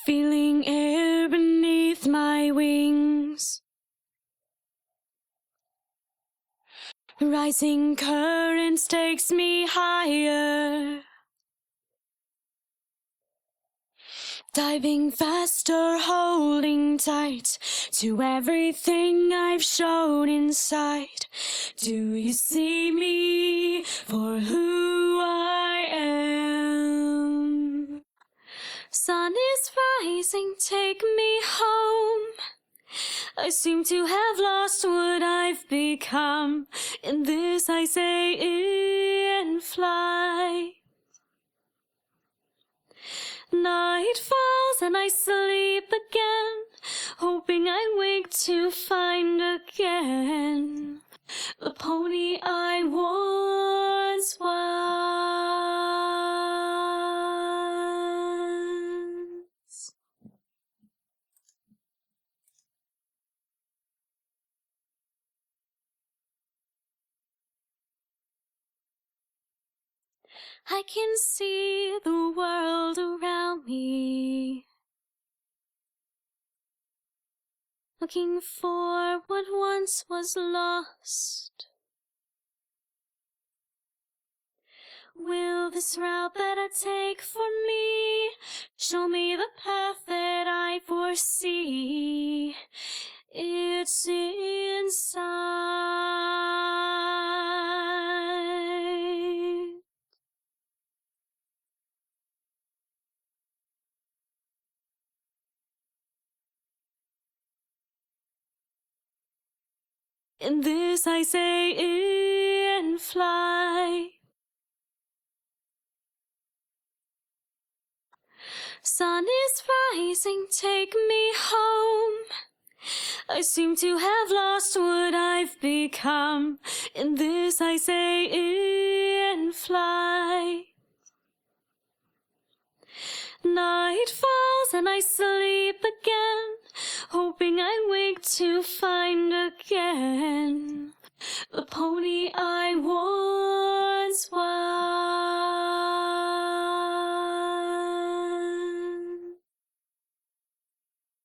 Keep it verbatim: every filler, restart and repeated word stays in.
feeling air beneath my wings. Rising currents takes me higher, diving faster, holding tight to everything I've shown inside. Do you see me for who I am? Sun is rising, take me home. I seem to have lost what I've become. In this I say in flight. Night falls and I sleep again, hoping I wake to find again the pony I once was. I can see the world around me, looking for what once was lost. Will this route that I take for me show me the path that I foresee? It's inside. In this I say in flight. Sun is rising, take me home. I seem to have lost what I've become. In this I say in flight. Night falls and I sleep again, hoping I wake to find again the pony I